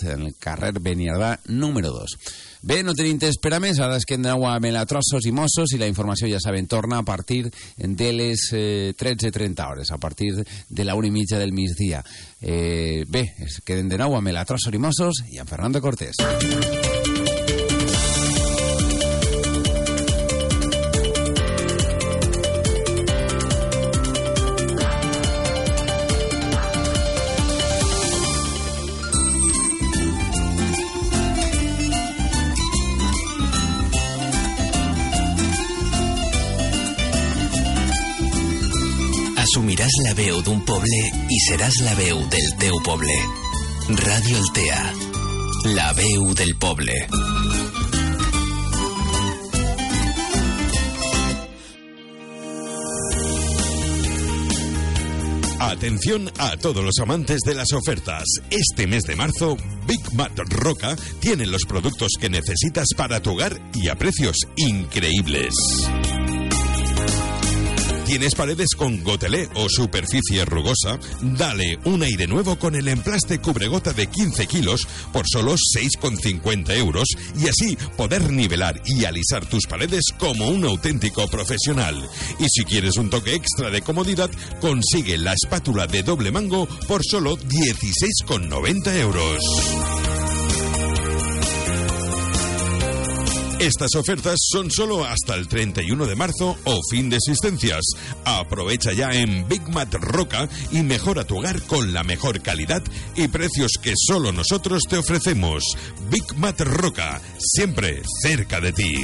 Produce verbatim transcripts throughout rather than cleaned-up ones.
en el carrer Beniardà número dos. Bé, no tenim temps per a més, ara és que hem d'anar a Melatrossos i Mossos i la informació, ja saben, torna a partir de les eh, tretze trenta hores, a partir de la una i mitja del migdia. Eh, bé, es queden de nou a Melatrossos i Mossos i amb Fernando Cortés. Assumiràs la veu d'un poble i seràs la veu del teu poble. Ràdio Altea, la veu del poble. Atención a todos los amantes de las ofertas. Este mes de marzo, Big Mat Roca tiene los productos que necesitas para tu hogar y a precios increíbles. ¿Tienes paredes con gotelé o superficie rugosa? Dale un aire nuevo con el emplaste cubregota de quince kilos por solo seis con cincuenta euros y así poder nivelar y alisar tus paredes como un auténtico profesional. Y si quieres un toque extra de comodidad, consigue la espátula de doble mango por solo dieciséis con noventa euros. Estas ofertas son solo hasta el treinta y uno de marzo o fin de existencias. Aprovecha ya en Big Mat Roca y mejora tu hogar con la mejor calidad y precios que solo nosotros te ofrecemos. Big Mat Roca, siempre cerca de ti.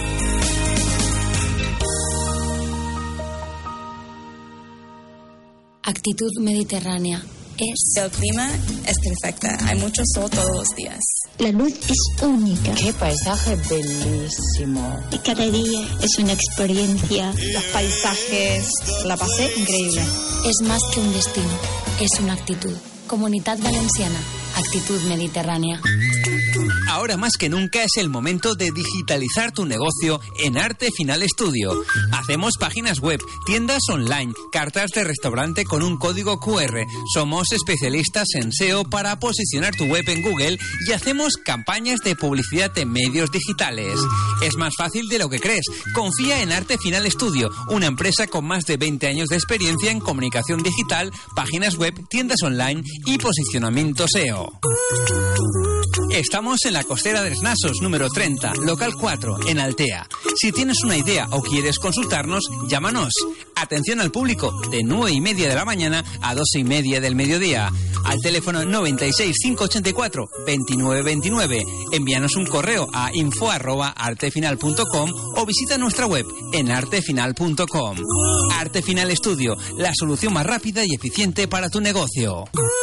Actitud mediterránea. Es... El clima es perfecto. Hay mucho sol todos los días. La luz es única. Qué paisaje bellísimo. Y cada día es una experiencia. Los paisajes, la pasé increíble. Es más que un destino, es una actitud. Comunidad Valenciana, actitud mediterránea. Ahora más que nunca es el momento de digitalizar tu negocio en Arte Final Studio. Hacemos páginas web, tiendas online, cartas de restaurante con un código cu erre. Somos especialistas en S E O para posicionar tu web en Google y hacemos campañas de publicidad en medios digitales. Es más fácil de lo que crees. Confía en Arte Final Studio, una empresa con más de veinte años de experiencia en comunicación digital, páginas web, tiendas online y posicionamiento S E O. Estamos en la Costera de Nasos, número treinta, local cuatro, en Altea. Si tienes una idea o quieres consultarnos, llámanos. Atención al público, de nueve y media de la mañana a doce y media del mediodía. Al teléfono noventa y seis, cinco ochenta y cuatro, veintinueve veintinueve. Envíanos un correo a info arroba artefinal punto com o visita nuestra web en artefinal punto com. Arte Final Studio, la solución más rápida y eficiente para tu negocio.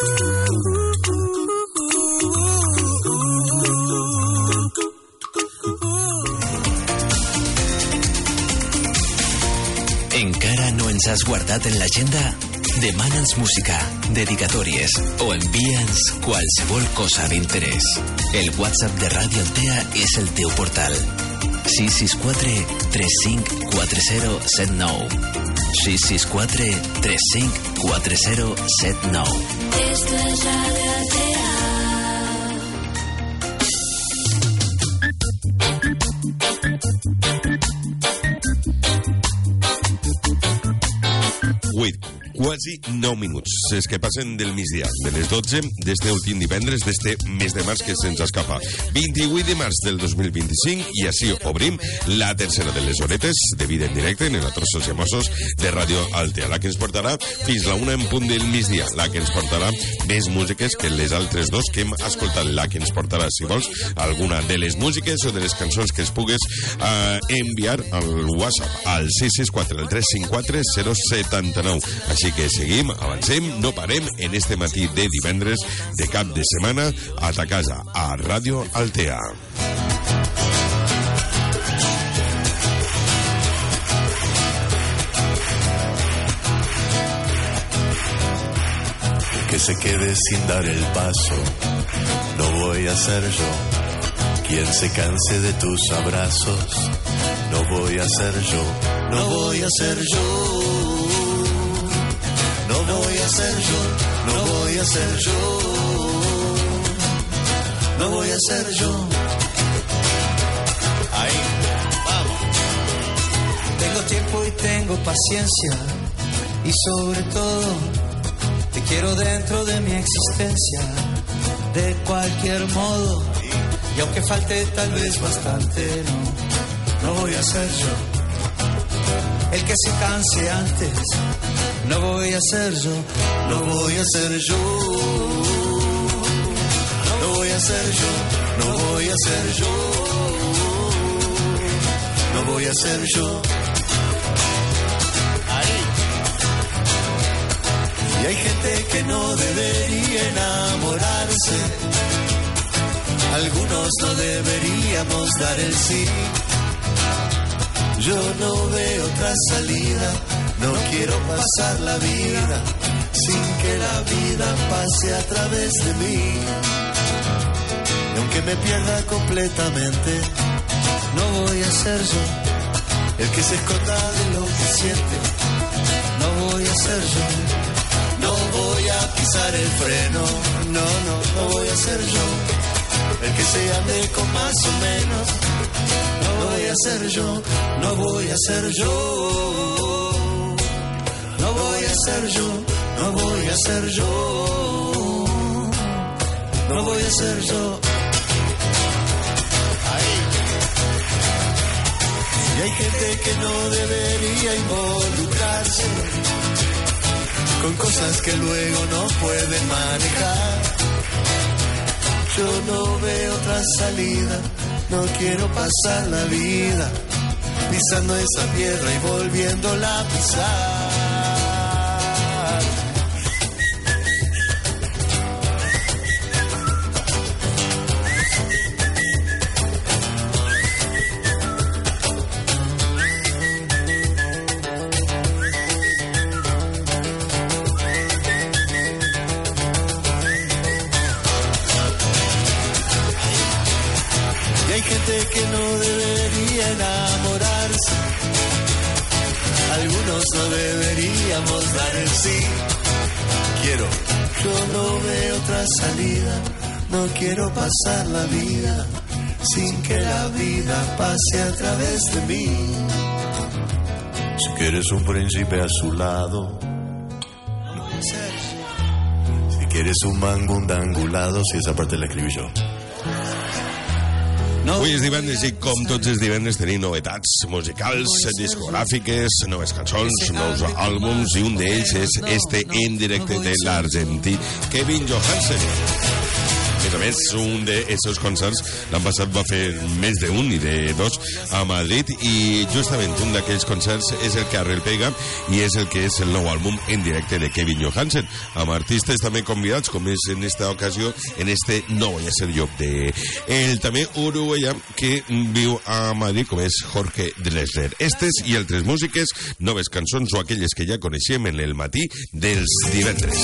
Encara no ens has guardat en l'agenda? Demana'ns música, dedicatòries o envia'ns qualsevol cosa d'interès. El WhatsApp de Ràdio Altea és el teu portal. sis sis quatre, tres cinc quatre zero set nou. sis sis quatre, tres cinc quatre zero set nou. Esto es Radio Altea. Wait, quasi nou minuts. És que passen del migdia, de les dotze d'este últim divendres d'este mes de març que se'ns escapa. vint-i-vuit de març del dos mil vint-i-cinc i així obrim la tercera de les horetes de vida en directe en Melatrossos i Mossos de Ràdio Altea, la que ens portarà fins la una en punt del migdia, la que ens portarà més músiques que les altres dos que hem escoltat, la que ens portarà, si vols, alguna de les músiques o de les cançons que es pugues uh, enviar al WhatsApp al sis sis quatre, el tres cinc quatre zero setanta nou. Així que seguim, avancem, no parem en este matí de divendres de cap de setmana a ta casa, a Ràdio Altea. Que se quede sin dar el paso, no voy a ser yo quien se canse de tus abrazos, no voy a ser yo, no voy a ser yo. No voy a ser yo, no voy a ser yo. no voy a ser yo. Ahí, vamos. Tengo tiempo y tengo paciencia y sobre todo te quiero dentro de mi existencia, de cualquier modo. Y aunque falte tal vez bastante, no, no voy a ser yo el que se canse antes. No voy a ser yo, no voy a ser yo. No voy a ser yo, no voy a ser yo. No voy a ser yo. Ahí. Y hay gente que no debería enamorarse. Algunos no deberíamos dar el sí. Yo no veo otra salida. No quiero pasar la vida sin que la vida pase a través de mí. Y aunque me pierda completamente, no voy a ser yo el que se esconda de lo que siente. No voy a ser yo. No voy a pisar el freno. No, no, no voy a ser yo el que se ande con más o menos. No voy a ser yo, no voy a ser yo. No voy a ser yo, no voy a ser yo. No voy a ser yo. Ahí. Y hay gente que no debería involucrarse con cosas que luego no pueden manejar. Yo no veo otra salida, no quiero pasar la vida pisando esa piedra y volviéndola a pisar. Que no debería enamorarse. Algunos no deberíamos dar el sí. Quiero, yo no veo otra salida. No quiero pasar la vida sin que la vida pase a través de mí. Si quieres un príncipe a su lado, no puede ser. Si quieres un mangundangulado, si esa parte la escribí yo. No. Avui és divendres i com tots els divendres tenim novetats musicals, discogràfiques, noves cançons, nous àlbums, i un d'ells és este en directe de l'argentí Kevin Johansen. A més a més, un d'aquests concerts l'any passat va fer més d'un i de dos a Madrid, i justament un d'aquells concerts és el que arrelpega i és el que és el nou àlbum en directe de Kevin Johansen, amb artistes també convidats, com és en esta ocasió en este No Voy a Ser Yo de el també uruguaià que viu a Madrid, com és Jorge Drexler. Estes i altres músiques, noves cançons o aquelles que ja coneixem en el matí dels divendres.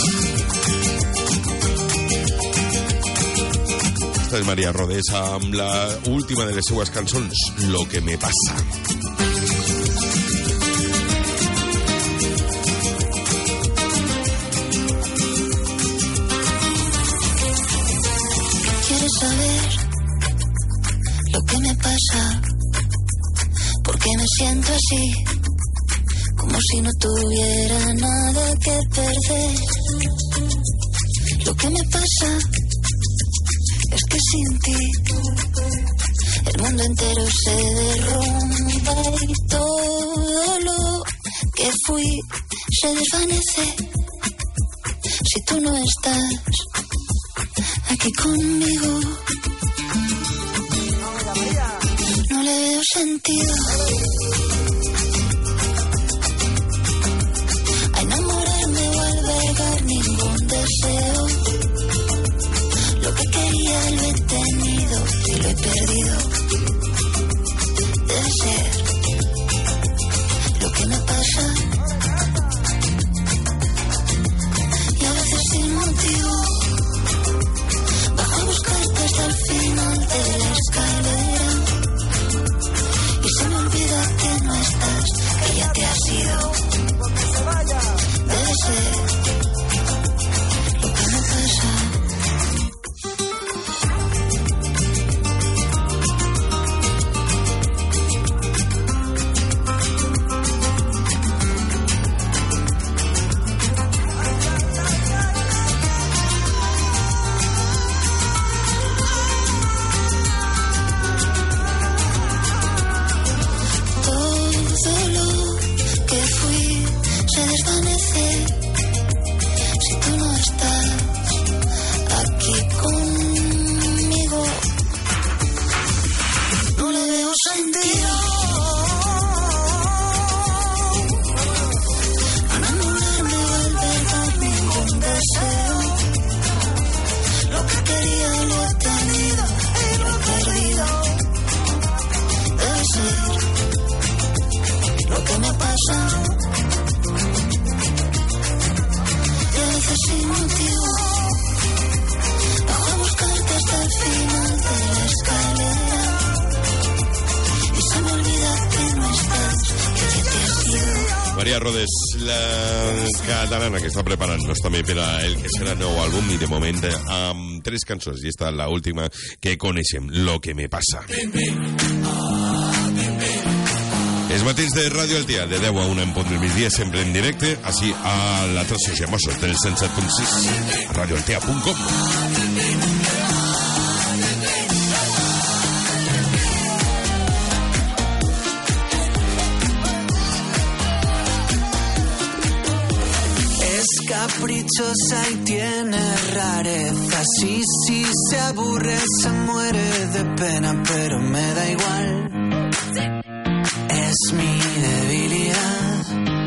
Esta és María Rodés amb la última de les seues cançons, Lo que me pasa. ¿Quieres saber lo que me pasa? ¿Por qué me siento así? Como si no tuviera nada que perder. Lo que me pasa es que sin ti el mundo entero se derrumba y todo lo que fui se desvanece si tú no estás aquí conmigo. No le veo sentido a enamorarme o albergar ningún deseo. Lo que quería lo he tenido y lo he perdido. Debe ser lo que me pasa. Y a veces sin motivo bajo a buscarte hasta el final de la escalera. Y se me olvida que no estás, que ya te has ido. Debe ser lo que me pasa. Maria Rodés, la catalana que està preparant-nos també per a el que serà nou àlbum i de moment amb tres cançons i esta la última que coneixem, Lo que me pasa. Els matins de Ràdio Altea, de deu a una en punt del migdia, sempre en directe, així a la Trossos i Mossos del cent set punt sis, a radioaltea punt com. Caprichosa y tiene rareza. Sí, sí, se aburre, se muere de pena, pero me da igual. Es mi debilidad.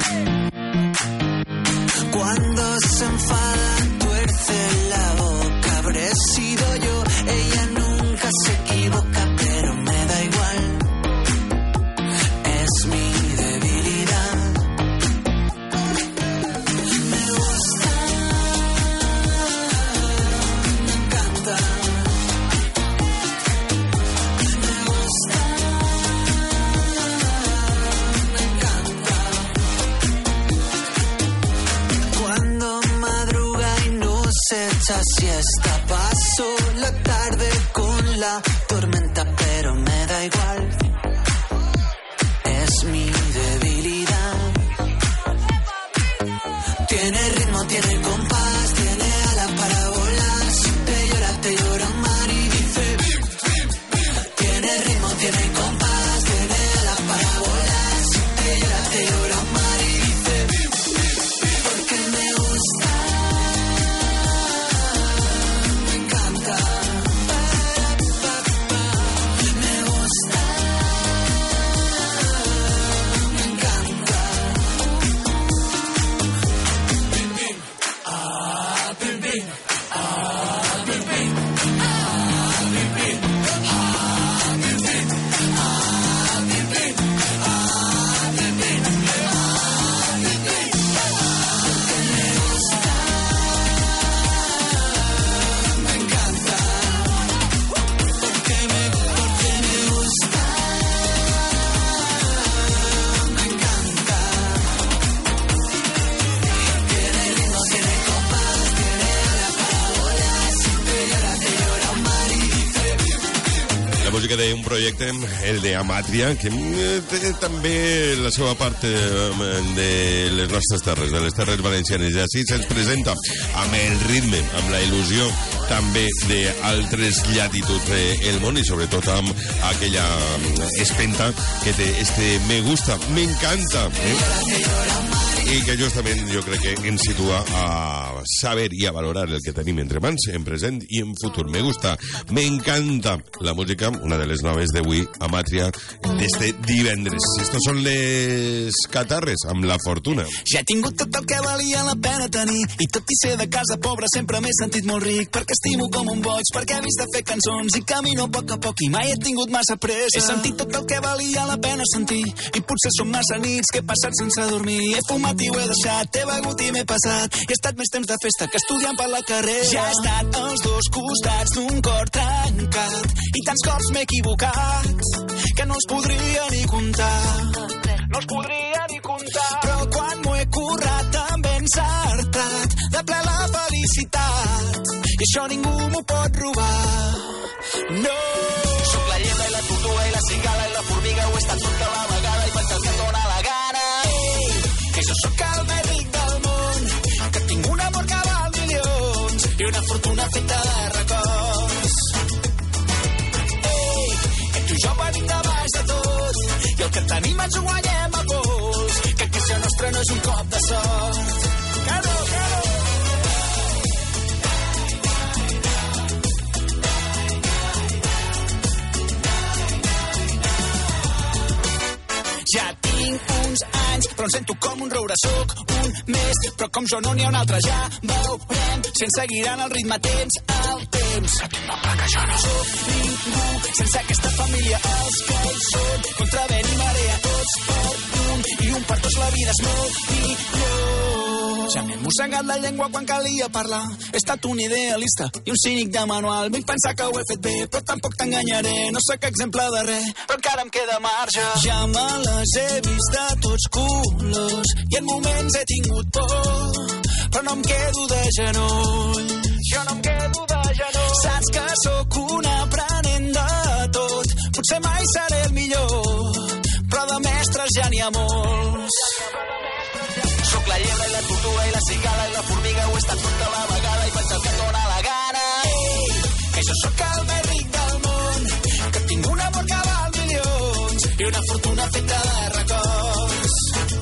Cuando se enfada, tuerce la boca. Habré sido yo, ella nunca se equivoca, pero me da igual. Es mi debilidad. Echa siesta, paso la tarde con la tormenta, pero me da igual. Es mi debilidad. Tiene ritmo, tiene compás, tiene alas para volar. Si te llora, te llora mar y dice. Tiene ritmo, tiene compás, tiene alas para volar. Si te llora, te llora mar y dice. Porque me gusta. Un projecte, el de Amatria, que té també la seva part de les nostres terres, de les terres valencianes, i així se'ns presenta amb el ritme, amb la il·lusió també d'altres latituds del món i sobretot amb aquella espenta que té este me gusta, me encanta, eh? I que justament jo crec que ens situa a saber i a valorar el que tenim entre mans, en present i en futur. Me gusta, me encanta la música, una de les noves d'avui, Amatria, d'este divendres. Estos són les Catarres, amb La Fortuna. Ja he tingut tot el que valia la pena tenir, i tot i ser de casa pobra sempre m'he sentit molt ric, perquè estimo com un boig, perquè he vist de fer cançons i camino a poc a poc i mai he tingut massa pressa. He sentit tot el que valia la pena sentir, i potser són massa nits que he passat sense dormir. He fumat i ho he deixat, he begut i m'he passat, i he estat més temps de festa que estudiant per la carrera. Ja he estat als dos costats d'un cor trencat, i tants cops m'he equivocat, que no els podria ni comptar. No els podria ni comptar. Però quan m'ho he currat també he encertat, de ple la felicitat, i això ningú m'ho pot robar. No! Soc la llebre i la tortuga i la cigala i la formiga, ho he estat tot a la vegada i faig el que em dóna la gana. Que jo sóc el més ric del món, que tinc un amor que val milions i una fortuna feta de records. Ei, que tu i jo venim de baix de tot, i el que tenim ens ho guanyem a pols, que casa nostra no és un cop de sort. Que no, que no. Ja tinc uns anys, però em sento com un roure. Soc un mestre, però com jo no n'hi ha un altre. Ja veurem si ens seguiran el ritme. Tens el temps, que tinc nombre que jo no soc ningú sense aquesta família. Els que hi són, contra vent i marea, tots per un, i un per tots la vida és molt millor. Ja m'he mossegat la llengua quan calia parlar. He estat un idealista i un cínic de manual. Vull pensar que ho he fet bé, però tampoc t'enganyaré. No sóc exemple de res, però encara em queda marge. Ja me les he vist de tots colors i en moments he tingut por, però no em quedo de genoll. Jo no em quedo de genoll. Saps que sóc un aprenent de tot. Potser mai seré el millor, però de mestres ja n'hi ha molts. Sóc la llebre i la tortuga i la cigala i la formiga. Ho he estat tota la vegada i faig el que em dóna la gana. Ei, que jo sóc el més ric del món, que tinc un amor que val milions i una fortuna feta de records.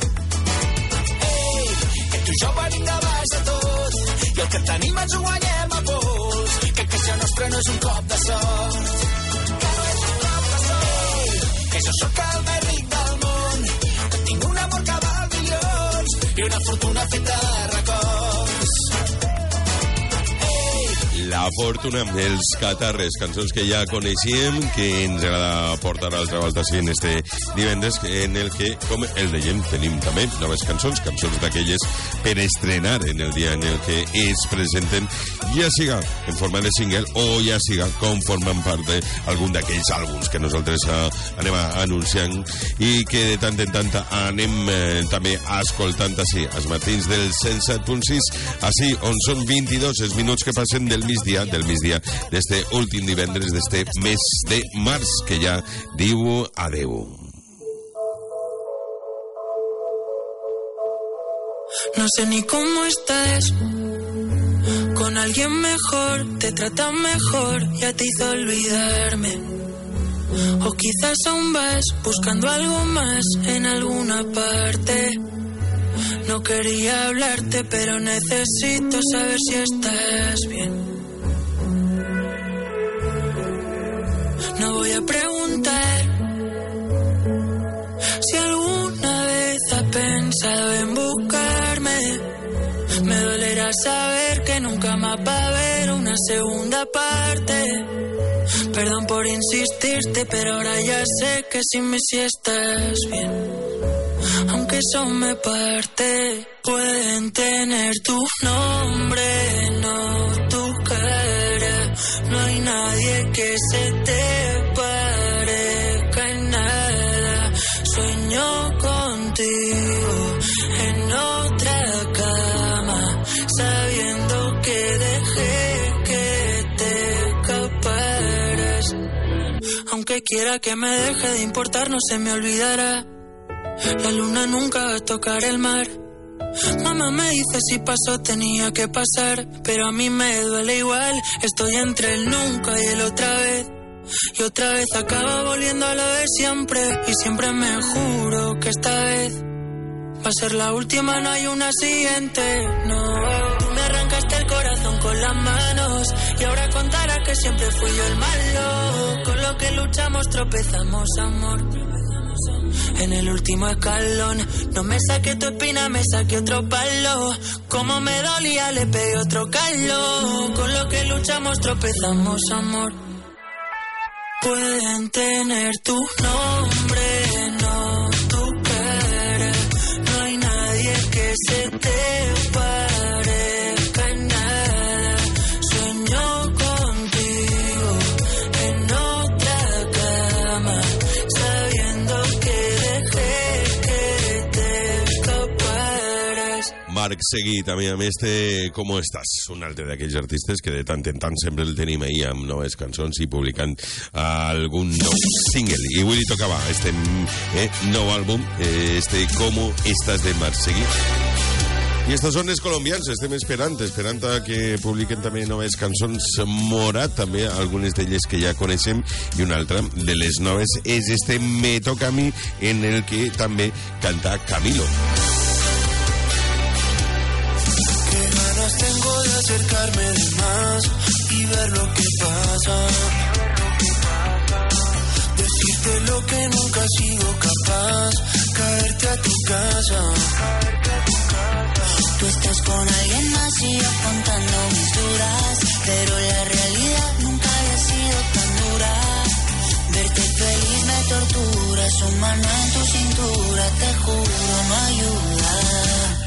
Ei, que tu i jo venim de baix de tot i el que tenim ens ho guanyem a pols. Que que això nostre no és un cop de sort, que no és un cop de sort. Ei, que jo sóc el més ric del món, que tinc un amor que val milions i una fortuna feta de records. La fortuna, els catarres, cançons que ja coneixíem, que ens agrada portar altra volta així en este divendres, en el que, com el dèiem, tenim també noves cançons, cançons d'aquelles per estrenar en el dia en el que es presenten, ja siga en forma de single o ja siga com formen part d'algun d'aquells àlbums que nosaltres eh, anem anunciant i que de tant en tant anem eh, també escoltant així, als matins del cent set punt sis, així on són vint-i-dos els minuts que passen del migdia, del migdia d'este últim divendres d'este mes de març, que ja diu adeu. No sé ni cómo estás, con alguien mejor, te tratan mejor, ya te hizo olvidarme. O quizás aún vas buscando algo más en alguna parte. No quería hablarte, pero necesito saber si estás bien. No voy a preguntar si alguna vez has pensado en buscarme. Me dolerá saber que nunca más va a haber una segunda parte. Perdón por insistirte, pero ahora ya sé que sin mí sí estás bien. Aunque eso me parte. Pueden tener tu nombre, no tu cara. No hay nadie que se te parezca en nada. Sueño contigo en otra cama, sabiendo que dejé que te escaparas. Aunque quiera que me deje de importar, no se me olvidará. La luna nunca va a tocar el mar. Mamá me dice si pasó tenía que pasar, pero a mí me duele igual. Estoy entre el nunca y el otra vez, y otra vez acaba volviendo a lo de siempre. Y siempre me juro que esta vez va a ser la última, no hay una siguiente. No, tú me arrancaste el corazón con las manos y ahora contarás que siempre fui yo el malo. Con lo que luchamos tropezamos, amor. En el último escalón, no me saqué tu espina, me saqué otro palo. Como me dolía, le pegué otro calor. Con lo que luchamos tropezamos, amor. Pueden tener tu nombre, no tu cara. No hay nadie que se te parezca en nada. Sueño contigo en otra cama, sabiendo que dejé que te escaparas. Marc Seguí, també amb este Com estàs, un altre d'aquells artistes que de tant en tant sempre el tenim ahí amb noves cançons i publicant algun nou single. I avui li tocava este eh, nou àlbum, eh, este Com estàs de Marc Seguí. I estos són els colombians, estem esperant, esperant a que publiquen també noves cançons. Morat, també, algunes d'elles que ja coneixem, i una altra de les noves és este Me toca a mi, en el que també canta Camilo. Tengo de acercarme de más y ver lo que pasa. Decirte lo que nunca he sido capaz, caerte a tu casa. Tú estás con alguien más y yo contando mis duras, pero la realidad nunca había sido tan dura. Verte feliz me tortura, su mano en tu cintura, te juro no ayuda.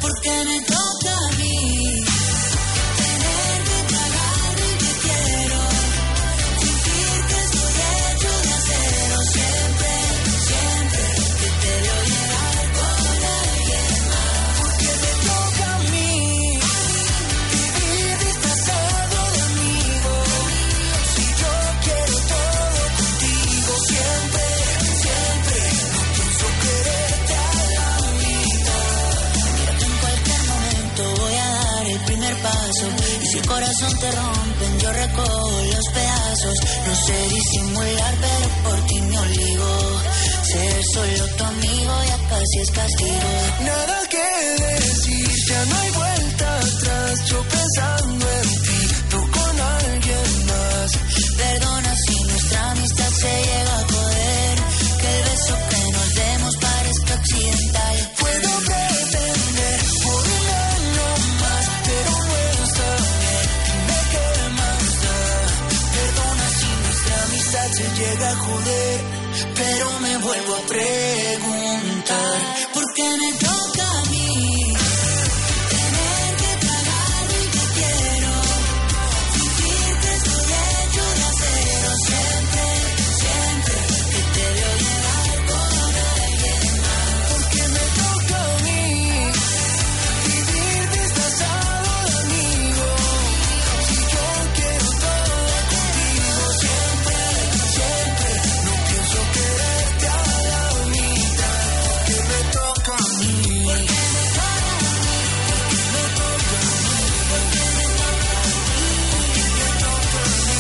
porque me toca a mí. Tener que pagar lo que quiero, fingir que estoy hecho de acero. Siempre, siempre que te veo llegar con alguien más, porque me toca a mí vivir disfrazado de amigo. Si yo quiero todo contigo, siempre, siempre no pienso quererte a la mitad. Mira que en cualquier momento voy a dar el primer paso, y si el corazón te rompen yo recojo los pedazos. No sé disimular pero por ti me obligo, ser solo tu amigo ya casi es castigo. Nada que decir, ya no hay vuelta atrás, yo pensando en ti, tú con alguien más. Perdona si nuestra amistad se llega a joder, que el beso que nos demos parezca accidental. Puedo pretender por un año más, pero no está bien, dime qué más da. Perdona si nuestra amistad se llega a joder, pero me vuelvo a preguntar, ¿por qué me toca a mí tener que pagar lo que quiero? Fingir que estoy hecho de acero. Siempre, siempre que te veo llegar con alguien más, porque me toca a mí vivir disfrazado de amigo. Si yo quiero todo contigo, siempre, siempre no pienso quererte a la mitad, porque me toca a mí, porque me toca a mí, porque me toca a mí, porque me toca a mí, porque me toca a mí,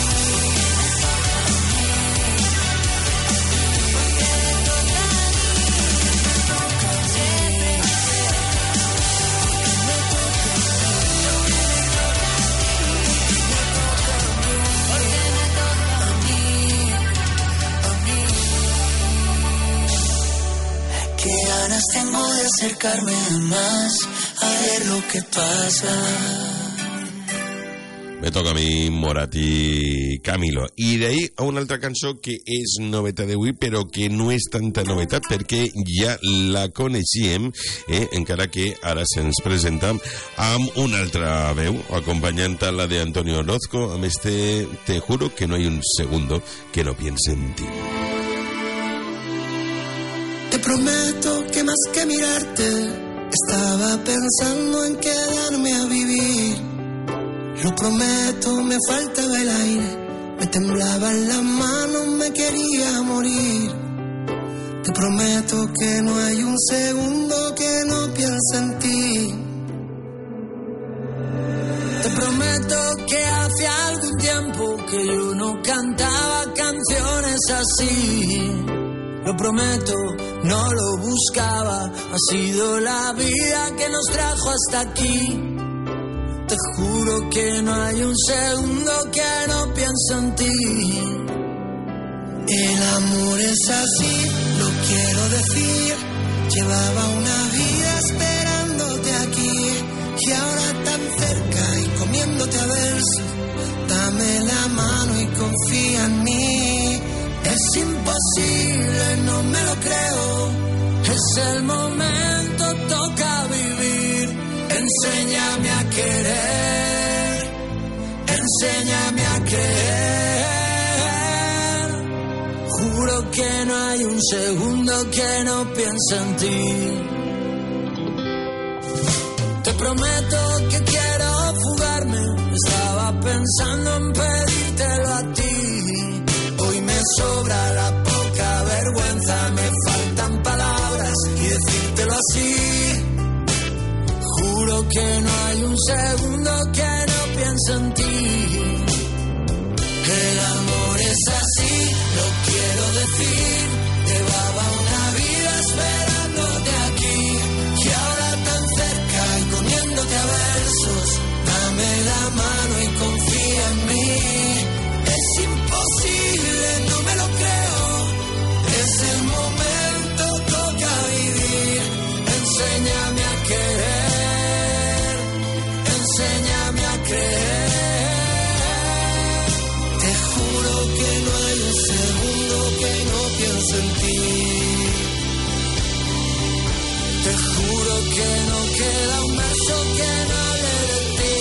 qué ganas tengo de acercarme más a ver lo que pasa. Me toca a mi Morat i Camilo. I d'ahir a una altra cançó que és novetat d'avui, però que no és tanta novetat perquè ja la coneixíem, eh? Encara que ara se'ns presenta amb una altra veu, acompanyant a la de Antonio Orozco, amb este Te juro que no hay un segundo que no piense en ti. Te prometo que más que mirarte, estaba pensando en quedarme a vivir. Lo prometo, me faltaba el aire, me temblaban las manos, me quería morir. Te prometo que no hay un segundo que no piense en ti. Te prometo que hace algún tiempo que yo no cantaba canciones así. Lo prometo, no lo buscaba, ha sido la vida que nos trajo hasta aquí. Te juro que no hay un segundo que no piense en ti. El amor es así, lo quiero decir. Llevaba una vida esperándote aquí, y ahora tan cerca y comiéndote a versos. Dame la mano y confía en mí. Es imposible, no me lo creo. Es el momento, toca vivir. Enséñame a querer, enséñame a creer. Juro que no hay un segundo que no piense en ti. Te prometo que quiero fugarme, estaba pensando en pedírtelo a ti. Hoy me sobra la poca vergüenza, me faltan palabras y decírtelo así. Juro que no hay un segundo que no piense en ti. El amor es así, lo quiero decir. Llevaba una vida esperándote aquí, y ahora tan cerca y comiéndote a versos. Dame la mano y confía en mí. Es imposible, no me lo creo. Es el momento, toca vivir. Enséñame a querer, enséñame a creer. Te juro que no queda un verso que no hable de ti.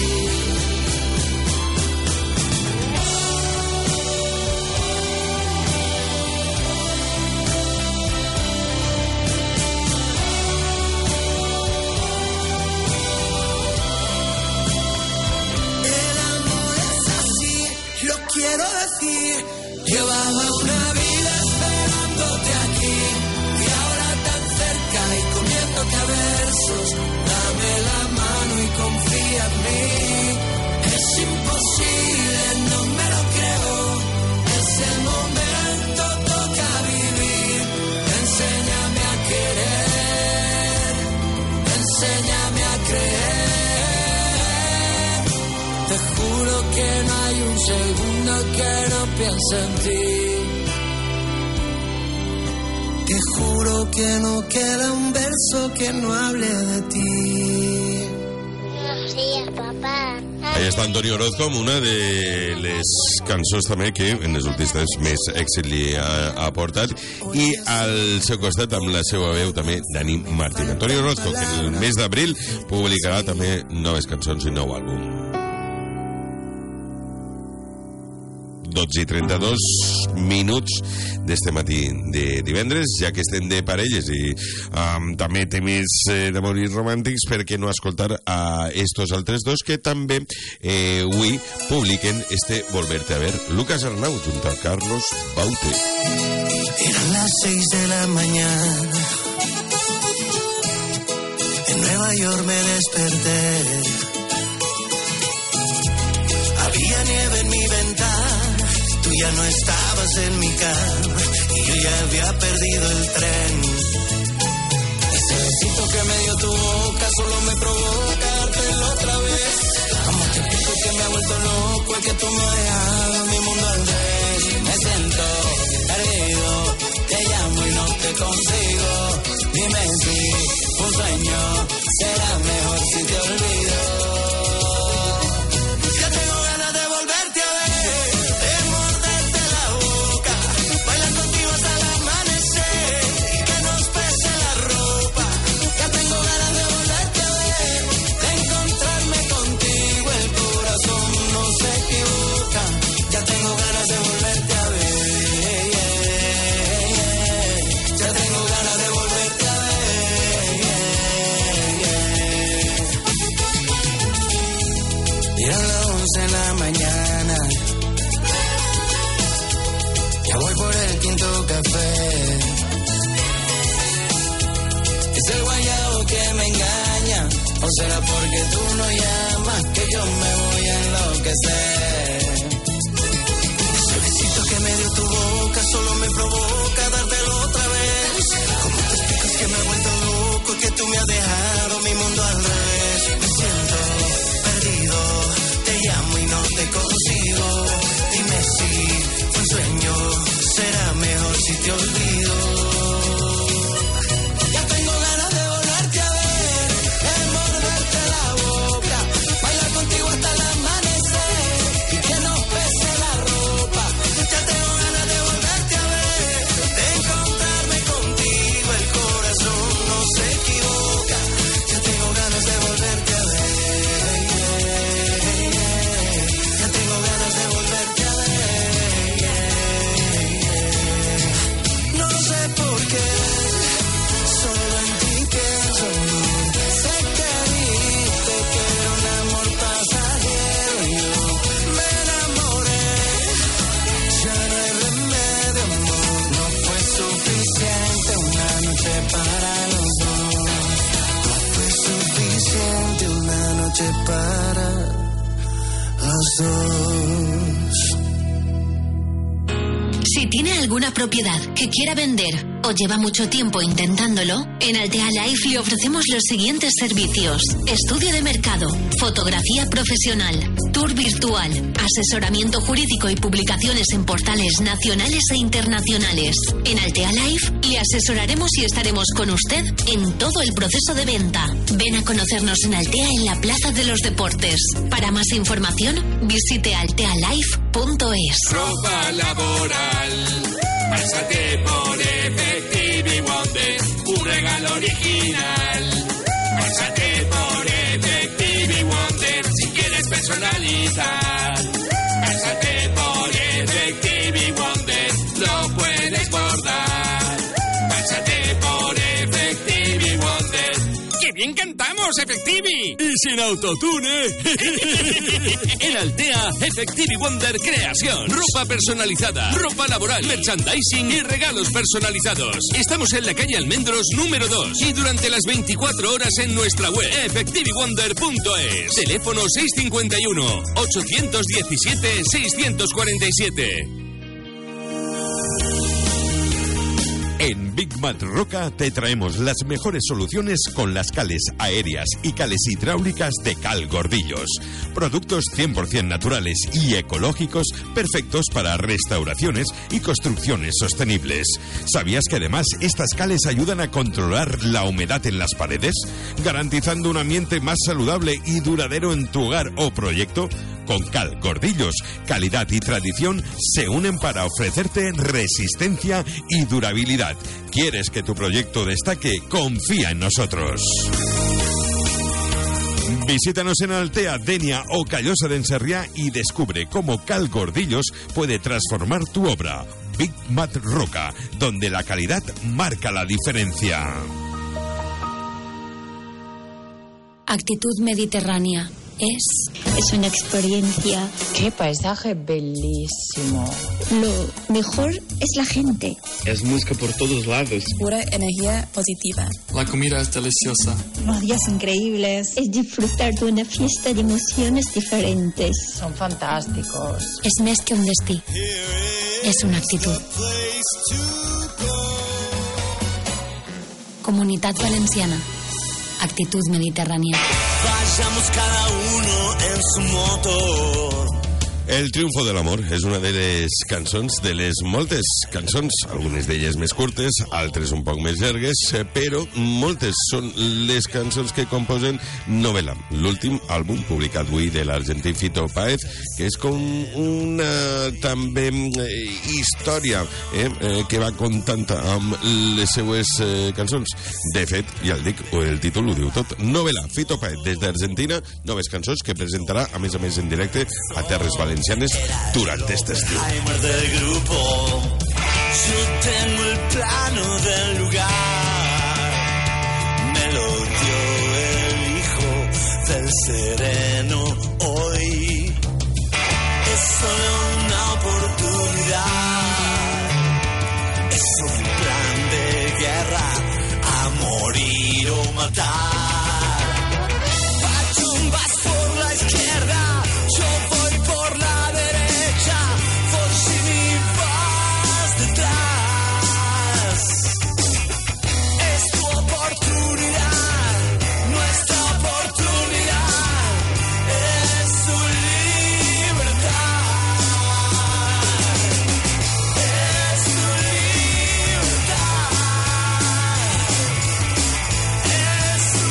El amor es así, lo quiero decir. Llevaba una vida esperándote aquí y ahora tan cerca y comiéndote a versos. Dame la mano y confía en mí. Es imposible, no me lo creo. Es el momento, toca vivir. Enséñame a querer, enséñame a creer. Te juro que no hay un segundo que no piense en ti. Te juro que no queda un verso que no hable de ti. Buenos días, papá. Ahí està Antonio Orozco amb una de les cançons també que en els últims temps més èxit li ha aportat, i al seu costat amb la seva veu també Dani Martín. Antonio Orozco, que el mes d'abril publicarà també noves cançons i nou àlbum. dotze i trenta-dos minuts d'este matí de divendres, ja que estem de parelles i um, també temes eh, d'amor i romàntics, per què no escoltar a estos altres dos que també eh, avui publiquen este Volverte a ver. Lucas Arnau junto a Carlos Baute. Eran las seis de la mañana, en Nueva York me desperté. Había nieve en mi ventana, tú ya no estabas en mi cama y yo ya había perdido el tren. Ese besito que me dio tu boca solo me provoca dártelo otra vez. Como te explico que me ha vuelto loco, el que tú me has dejado mi mundo al revés. Me siento perdido, te llamo y no te consigo. Dime si un sueño será mejor si te olvido. En la mañana ya voy por el quinto café. Es el guayabo que me engaña, o será porque tú no llamas que yo me voy a enloquecer. Ese besito que me dio tu boca solo me provoca dártelo otra vez. ¿Cómo te explicas que me he vuelto loco, que tú me has dejado mi mundo al revés? Me siento perdido, te llamo y no te consigo. Dime si fue un sueño, será mejor si te olvido. Ya tengo ganas de volverte a ver, de morderte la boca, bailar contigo hasta el amanecer y que nos pese la ropa. Ya tengo ganas de volverte a ver, de encontrarme contigo, el corazón no se equivoca. Ya tengo ganas de volverte a ver. Para los dos. Si tiene alguna propiedad que quiera vender o lleva mucho tiempo intentándolo, en Altea Life le ofrecemos los siguientes servicios: estudio de mercado, fotografía profesional, tour virtual, asesoramiento jurídico y publicaciones en portales nacionales e internacionales. En Altea Life le asesoraremos y estaremos con usted en todo el proceso de venta. Ven a conocernos en Altea, en la Plaza de los Deportes. Para más información, visite altea life punto es. Ropa laboral, pásate por Effective y Wonder, un regalo original. ¡Vamos, Efectivi! ¡Y sin autotune! En Altea, Efectivi Wonder Creación. Ropa personalizada, ropa laboral, merchandising y regalos personalizados. Estamos en la calle Almendros número dos y durante las veinticuatro horas en nuestra web efectivi wonder punto es. Teléfono seis cinco uno, ocho uno siete, seis cuatro siete. En Big Mat Roca te traemos las mejores soluciones con las cales aéreas y cales hidráulicas de Cal Gordillos. Productos cien por ciento naturales y ecológicos, perfectos para restauraciones y construcciones sostenibles. ¿Sabías que además estas cales ayudan a controlar la humedad en las paredes, garantizando un ambiente más saludable y duradero en tu hogar o proyecto? Con Cal Gordillos, calidad y tradición se unen para ofrecerte resistencia y durabilidad. ¿Quieres que tu proyecto destaque? Confía en nosotros. Visítanos en Altea, Denia o Callosa de Ensarriá y descubre cómo Cal Gordillos puede transformar tu obra. Big Mat Roca, donde la calidad marca la diferencia. Actitud mediterránea. Es... Es una experiencia. ¡Qué paisaje bellísimo! Lo mejor es la gente. Es música por todos lados. Pura energía positiva. La comida es deliciosa. Los días increíbles. Es disfrutar de una fiesta de emociones diferentes. Son fantásticos. Es més que un destí. Es una actitud. Comunitat Valenciana. Actitud mediterránea. Vayamos cada uno en su moto. El triomfo de l'amor és una de les cançons, de les moltes cançons, algunes d'elles més curtes, altres un poc més llargues, però moltes són les cançons que composen Novela, l'últim àlbum publicat avui de l'argentí Fito Páez, que és com una també eh, història eh, eh, que va contant amb les seues eh, cançons. De fet, ja el dic, el títol ho diu tot. Novela, Fito Páez, des d'Argentina, noves cançons que presentarà, a més a més, en directe a Terres Valencianes durante este estío. Del grupo, yo tengo el plano del lugar, me lo dio el hijo del sereno hoy, es solo una oportunidad, es un plan de guerra, a morir o matar. Pachón, vas por la izquierda, yo voy por la derecha, por si me vas detrás. Es tu oportunidad, nuestra oportunidad, es su libertad, es su libertad, es su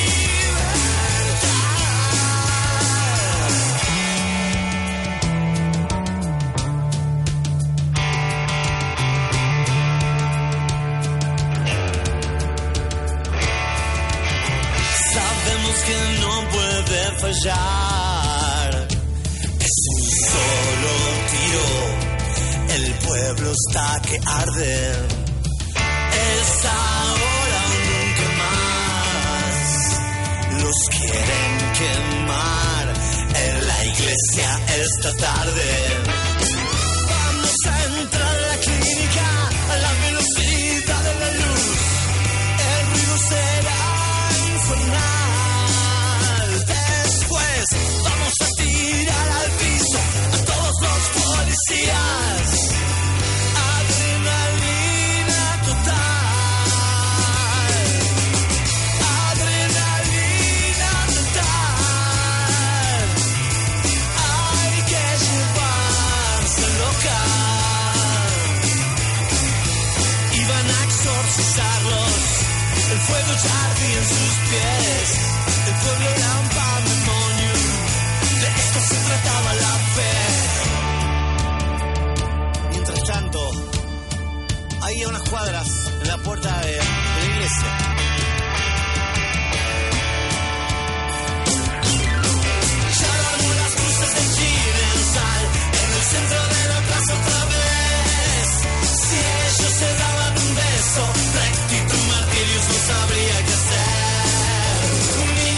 sabemos que no puede fallar, es un solo tiro, el pueblo está que arde, es ahora o nunca más, los quieren quemar en la iglesia esta tarde. Vamos a entrar a la clínica a la velocidad de la luz, el ruido será infernal. Después vamos a tirar al piso a todos los policías. Adrenalina total, adrenalina total. Hay que llevarse loca. Iban a exorcizarlos, el fuego ya ardía en sus pies, el pueblo era un pandemonio, de esto se trataba la fe. Mientras tanto, ahí a unas cuadras, en la puerta de, de la iglesia, ya armó las luces de Chirensal, en el centro de la plaza otra vez. Si ellos se daban un beso, rectitud, martirios, no sabría qué hacer. Un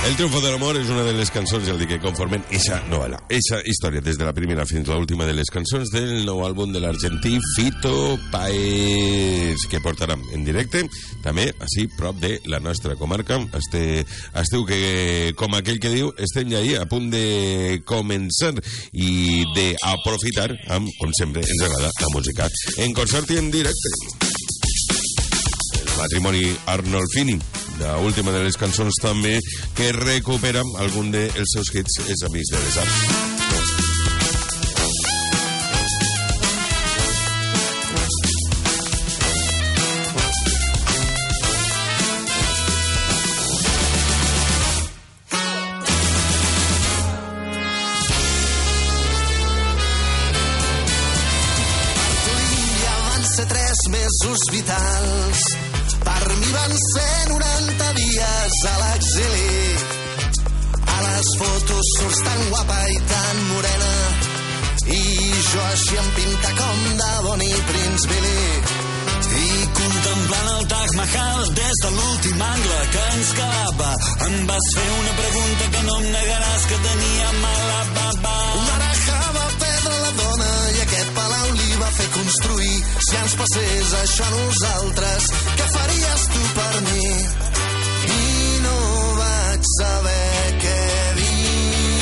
El triunfo del amor és una de les cançons, ja el dic, que conformen eixa novel·la, eixa història, des de la primera fins a l'última de les cançons del nou àlbum de l'argentí Fito Páez, que portarem en directe, també, així, prop de la nostra comarca. Este, esteu que, com aquell que diu, estem ja ahí, a punt de començar i d'aprofitar, amb, com sempre, ens agrada la música en concert i en directe. El matrimoni Arnolfini, la última de les cançons també, que recupera algun dels seus hits, Els amics de les arts. Ja van ser tres mesos vitals. Per mi van ser noranta dies a l'exili. A les fotos surts tan guapa i tan morena, i jo així em pinta com de Bonnie Prince Billy. I contemplant el Taj Mahal des de l'últim angle que ens quedava, em vas fer una pregunta que no em negaràs que tenia mala baba. Una araja va perdre la dona i aquest palau li va fer construir. Si ens passés això a nosaltres, què faries tu per mi? I no vaig saber què dir.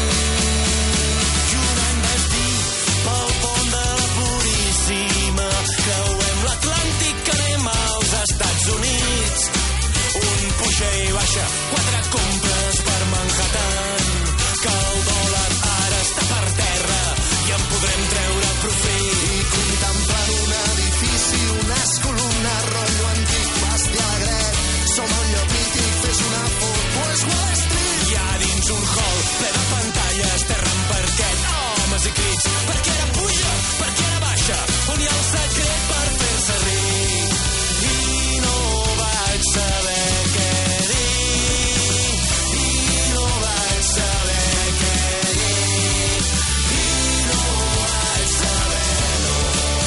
I un any vaig dir pel pont de la Puríssima, creuem l'Atlàntic que anem als Estats Units. Un puja i baixa, quatre compres per Manhattan, que el dòlar ara està per terra i en podrem treure profit. I contemplant un edifici, unes columnes, rotllo antic, bestial agret, som un lloc mític, fes una foto, és Wall Street. Hi ha dins un hall ple de pantalles, terra en parquet, homes i crits, per què era puja, per què era baixa, on hi ha el secret per fer-se ric. I no vaig saber què dir, i no vaig saber què dir, i no vaig saber no.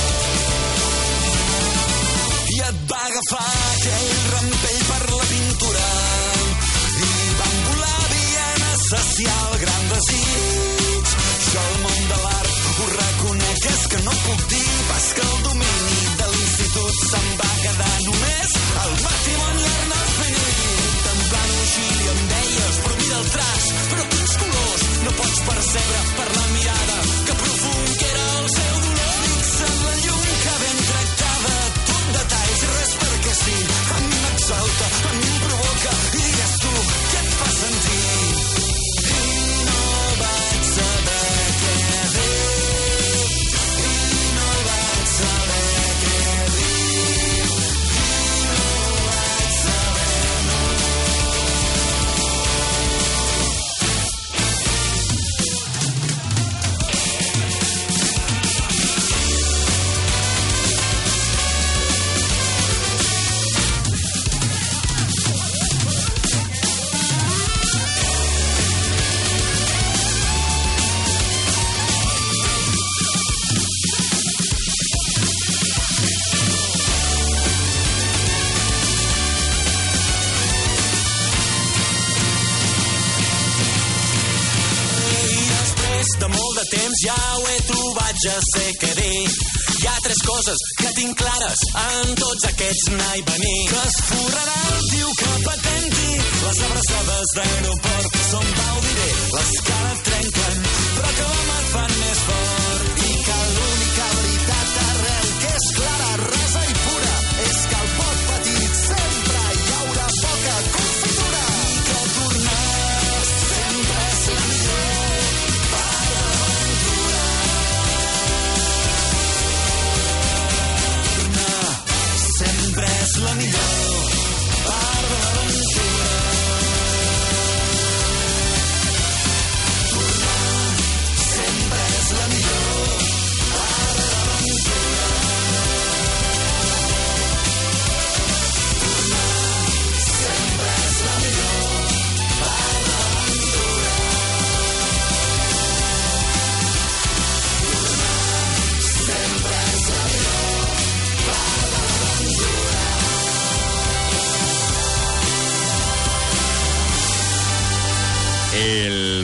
I et va agafar aquell rampell per la pintura i van volar a Viena a saciar el gran desig. Jo el món de l'art ho reconec, és que no puc dir pas que el domini de l'institut se'm va quedar només el matrimoni Arnolfini. Templant-ho així em deies, però mira el traç, però quins colors no pots percebre per la mirada que profund que era el seu dolor. Fixa't la llum que ben tractada, tot detalls i res perquè sí, a mi m'exalta, a mi em provoca, i digues tu, què et fa sentir? I no vaig saber què dir, i no vaig saber què dir, i no vaig saber no. I després de molt de temps ja ho he trobat, ja sé què dir. Hi ha tres coses que tinc clares en tots aquests anar i venir. Que es forrarà el tio que patenti, les abraçades d'aeroport són pau diré, les que ara trenquen, però que l'home et fan més fort. I que l'única veritat arrel que és clara, rasa i pura, és que al pot petit sempre hi haurà poca confitura. I que tornar sempre és la millor part de l'aventura. Tornar sempre és la millor part de l'aventura. Tornar sempre és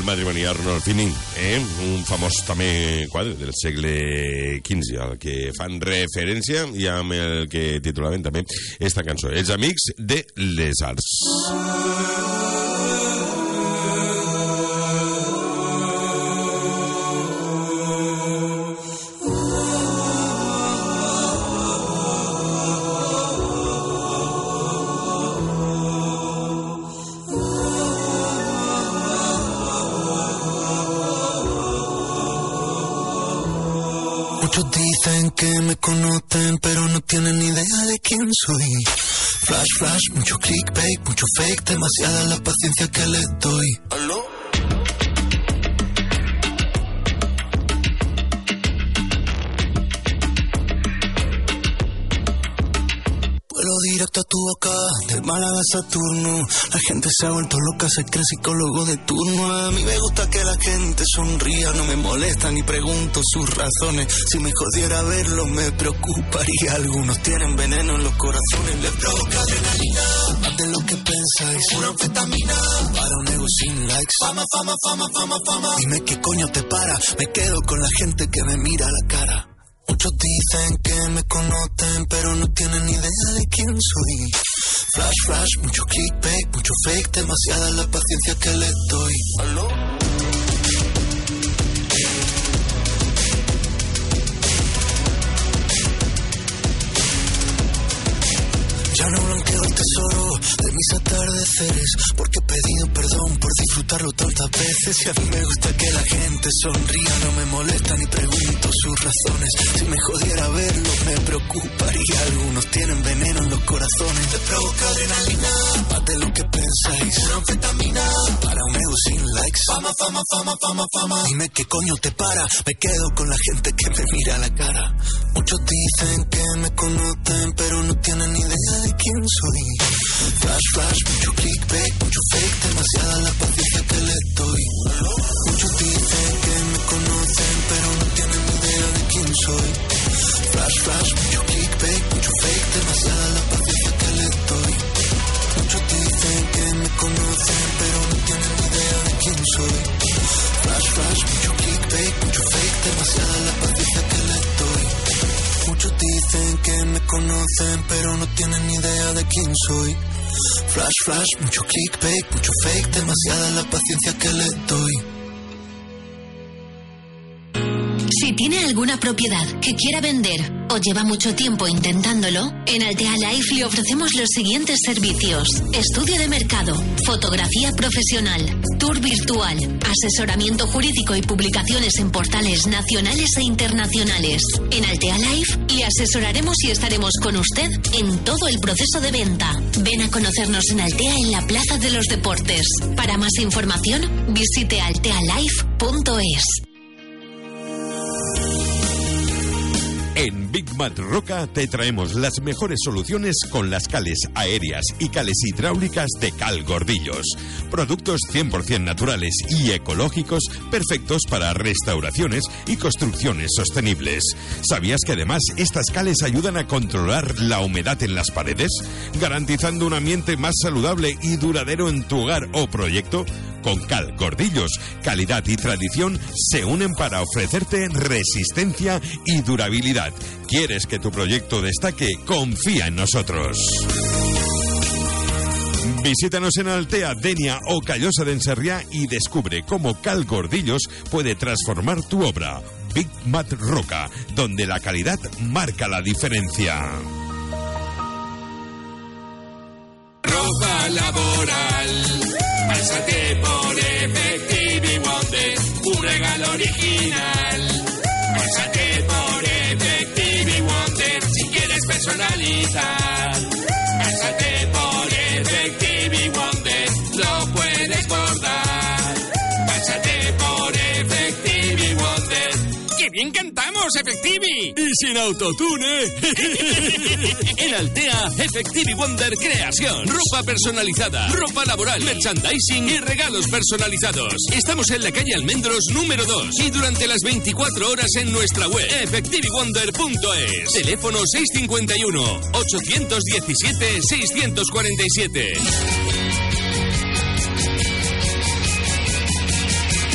matrimoni Arnold Finning, eh? Un famós també quadre del segle quinze, al que fan referència i amb el que titulaven també esta cançó, Els amics de les arts. Muchos dicen que me conocen, pero no tienen ni idea de quién soy. Flash, flash, mucho clickbait, mucho fake, demasiada la paciencia que les doy. ¿Aló? Vuelo directo a tu boca, del Málaga a Saturno. La gente se ha vuelto loca, se cree psicólogo de turno. A mí me gusta que la gente sonría, no me molesta ni pregunto sus razones. Si me jodiera verlo me preocuparía. Algunos tienen veneno en los corazones, les provoca adrenalina, más de lo que pensáis. Una anfetamina para un ego sin likes. Fama, fama, fama, fama, fama. Dime qué coño te para, me quedo con la gente que me mira a la cara. Muchos dicen que me conocen, pero no tienen ni idea de quién soy. Flash, flash, mucho clickbait, mucho fake, demasiada la paciencia que les doy. ¿Aló? Ya no blanqueo el tesoro de mis atardeceres, porque he pedido perdón por disfrutarlo tantas veces. Y a mí me gusta que la gente sonría, no me molesta ni pregunto sus razones. Si me jodiera verlo me preocuparía. Algunos tienen veneno en los corazones, les provoca adrenalina, más de lo que pensáis. Una anfetamina para un ego sin likes. Fama, fama, fama, fama, fama. Dime qué coño te para, me quedo con la gente que me mira a la cara. Muchos dicen que me conocen, pero no tienen ni idea de quién soy. Flash, flash, mucho clickbait, mucho fake, demasiada la paciencia que les doy. Muchos dicen que me conocen, pero no tienen ni idea de quién soy. Flash, flash, mucho clickbait, mucho fake, demasiada la paciencia que les doy. Muchos dicen que me conocen, pero no tienen ni idea de quién soy. Flash, flash, mucho clickbait, mucho fake, demasiada la paciencia que les doy. Muchos dicen que me conocen, pero no tienen ni idea de quién soy. Flash, flash, mucho clickbait, mucho fake, demasiada la paciencia que les doy. Si tiene alguna propiedad que quiera vender o lleva mucho tiempo intentándolo, en Altea Life le ofrecemos los siguientes servicios: estudio de mercado, fotografía profesional, tour virtual, asesoramiento jurídico y publicaciones en portales nacionales e internacionales. En Altea Life le asesoraremos y estaremos con usted en todo el proceso de venta. Ven a conocernos en Altea, en la Plaza de los Deportes. Para más información, visite altealife punto es. En Big Mat Roca te traemos las mejores soluciones con las cales aéreas y cales hidráulicas de Cal Gordillos. Productos cien por ciento naturales y ecológicos, perfectos para restauraciones y construcciones sostenibles. ¿Sabías que además estas cales ayudan a controlar la humedad en las paredes, garantizando un ambiente más saludable y duradero en tu hogar o proyecto? Con Cal Gordillos, calidad y tradición se unen para ofrecerte resistencia y durabilidad. ¿Quieres que tu proyecto destaque? Confía en nosotros. Visítanos en Altea, Denia o Callosa de Ensarriá y descubre cómo Cal Gordillos puede transformar tu obra. Big Mat Roca, donde la calidad marca la diferencia. Ropa laboral, pásate por Effective Wonder, un regalo original. Pásate por Effective Wonder si quieres personalizar. Pásate por Effective Wonder, lo puedes bordar. Pásate por Effective Wonder. ¡Qué bien cantamos, Effective! Y sin autotune. En Altea, Effective Wonder Creación. Ropa personalizada, ropa laboral, merchandising y regalos personalizados. Estamos en la calle Almendros número dos y durante las veinticuatro horas en nuestra web effective wonder punto es. Teléfono seis cinco uno, ocho uno siete, seis cuatro siete.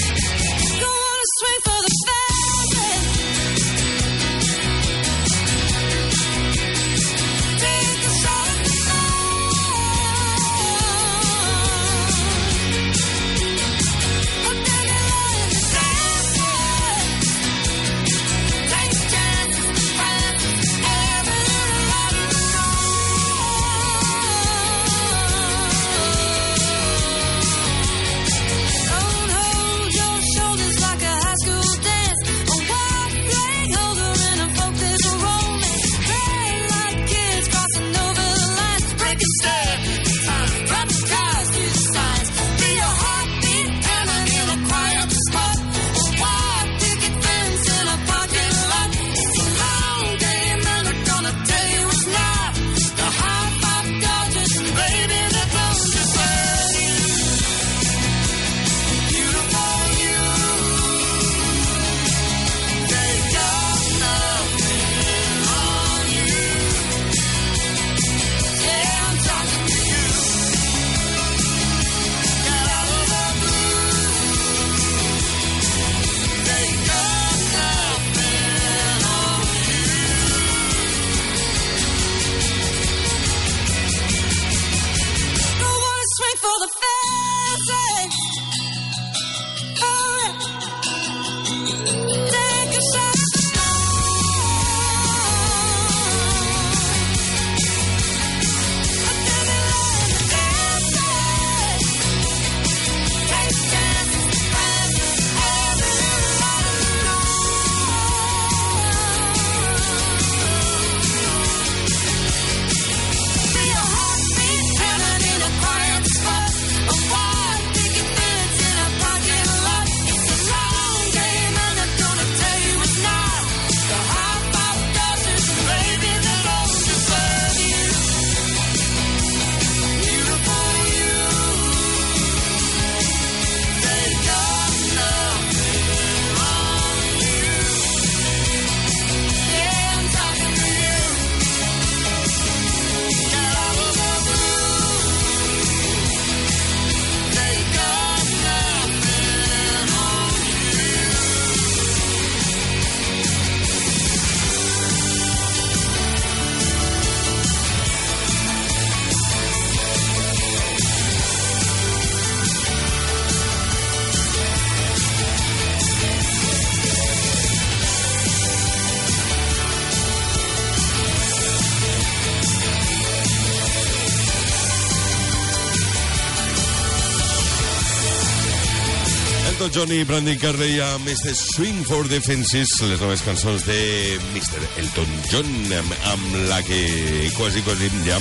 Elton John i Brandon Carley amb este Swing for Defenses, les noves cançons de mister Elton John, amb, amb la que quasi, quasi ja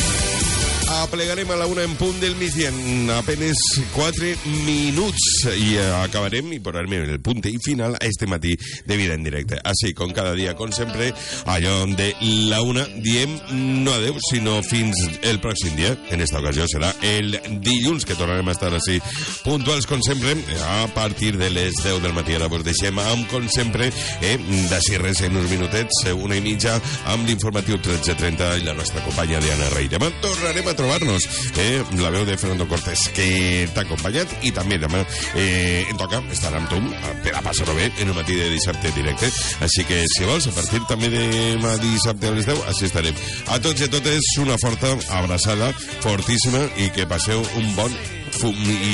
aplegarem a la una en punt del migdia en apenas quatre minuts i acabarem i posarem el punt i final a este matí de Vida en Directe. Així, com cada dia, com sempre, allò de la una diem no adeu, sinó fins el pròxim dia. En esta ocasió serà el dilluns, que tornarem a estar així puntuals, com sempre, a partir de les deu del matí. Ara vos deixem amb, com sempre, eh, d'ací res en uns minutets, una i mitja, amb l'informatiu tretze trenta i la nostra companya Diana Rey. Demà tornarem a trobar-nos, eh, la veu de Fernando Cortés, que t'ha acompanyat, i també demà eh, en toca estar amb tu per a passar-ho bé en el matí de dissabte directe. Així que, si vols, a partir també de dissabte a les deu, així estarem. A tots i a totes, una forta abraçada, fortíssima, i que passeu un bon fum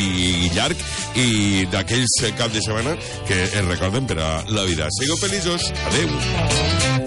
i llarg i d'aquells cap de setmana que es recorden per a la vida. Sigueu feliços. Adeu.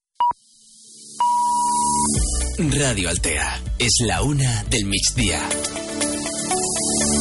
Radio Altea. Es la una del migdia.